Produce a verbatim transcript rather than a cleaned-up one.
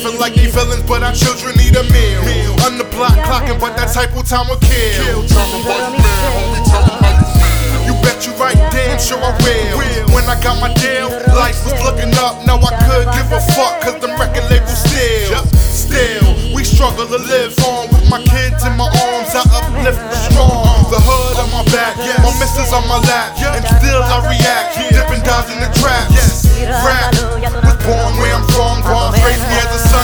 Feel like they villains, but our children need a meal. On the block clocking, but that type of time will kill. You bet you right, damn sure I will. When I got my deal, life was looking up. Now I could give a fuck, cause them record labels still. Still, we struggle to live on. With my kids in my arms, I uplift strong. The hood on my back, my missus on my lap, and still I react, dipping down in the traps. Rap was born where I'm from, born raised me as a son.